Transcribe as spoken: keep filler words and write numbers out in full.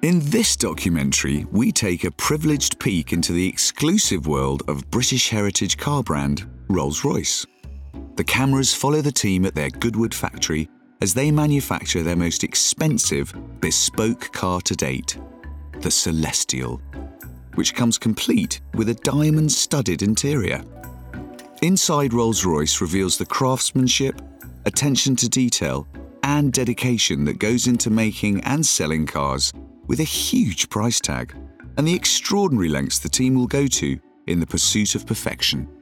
In this documentary, we take a privileged peek into the exclusive world of British heritage car brand Rolls-Royce. The cameras follow the team at their Goodwood factory as they manufacture their most expensive, bespoke car to date, the Celestial, which comes complete with a diamond-studded interior. Inside Rolls-Royce reveals the craftsmanship, attention to detail, and dedication that goes into making and selling cars with a huge price tag, and the extraordinary lengths the team will go to in the pursuit of perfection.